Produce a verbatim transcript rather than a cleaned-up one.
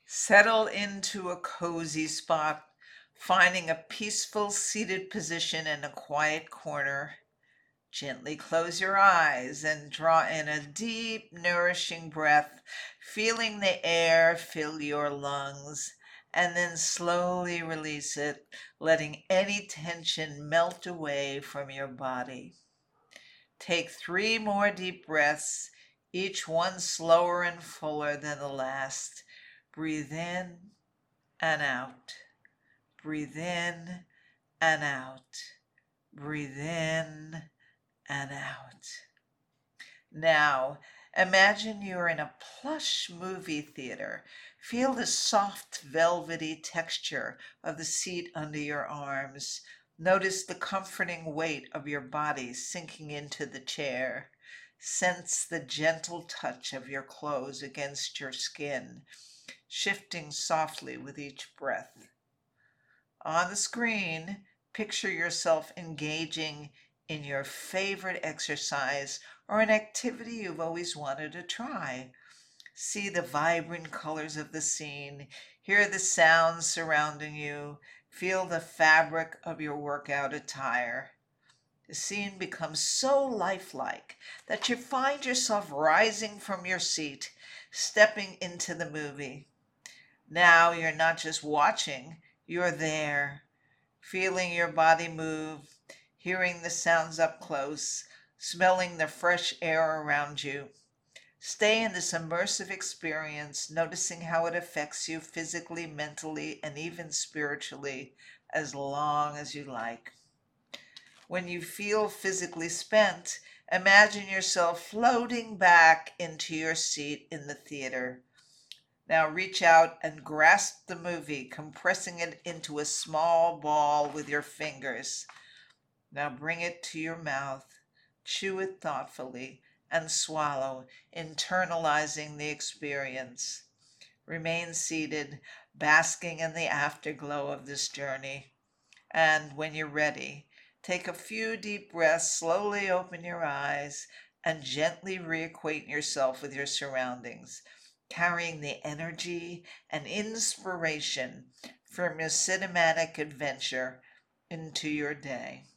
Settle into a cozy spot, finding a peaceful seated position in a quiet corner. Gently close your eyes and draw in a deep, nourishing breath, feeling the air fill your lungs, and then slowly release it, letting any tension melt away from your body. Take three more deep breaths, each one slower and fuller than the last. Breathe in and out. Breathe in and out. Breathe in and out. Now, imagine you're in a plush movie theater. Feel the soft, velvety texture of the seat under your arms. Notice the comforting weight of your body sinking into the chair. Sense the gentle touch of your clothes against your skin, shifting softly with each breath. On the screen, picture yourself engaging in your favorite exercise or an activity you've always wanted to try. See the vibrant colors of the scene, hear the sounds surrounding you, feel the fabric of your workout attire. The scene becomes so lifelike that you find yourself rising from your seat, stepping into the movie. Now you're not just watching, you're there, feeling your body move, hearing the sounds up close, smelling the fresh air around you. Stay in this immersive experience, noticing how it affects you physically, mentally, and even spiritually, as long as you like. When you feel physically spent, imagine yourself floating back into your seat in the theater. Now reach out and grasp the movie, compressing it into a small ball with your fingers. Now bring it to your mouth, chew it thoughtfully, and swallow, internalizing the experience. Remain seated, basking in the afterglow of this journey. And when you're ready, take a few deep breaths, slowly open your eyes, and gently reacquaint yourself with your surroundings, carrying the energy and inspiration from your cinematic adventure into your day.